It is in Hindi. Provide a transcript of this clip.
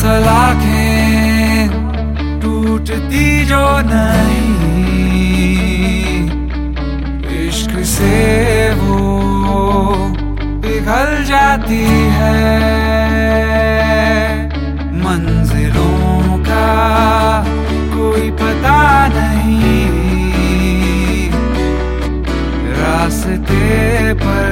सलाखें टूटती जो नहीं, इश्क से वो पिघल जाती है। मंजिलों का कोई पता नहीं, रास्ते पर